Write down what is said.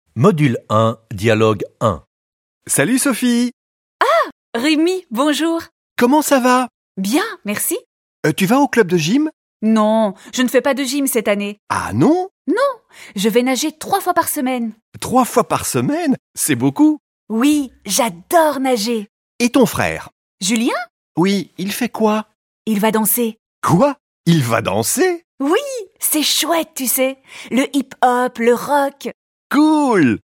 Module 1, dialogue 1. Salut Sophie, Rémi, bonjour. comment ça va? Bien, merci. Tu vas au club de gym? Non, je ne fais pas de gym cette année. Ah non? Je vais nager 3 fois par semaine. 3 fois par semaine? C'est beaucoup. Oui, j'adore nager. Et ton frère? Julien, Oui, il fait quoi? il va danser. Quoi? Il va danser? Oui, c'est chouette, tu sais. Le hip-hop, le rock. Cool!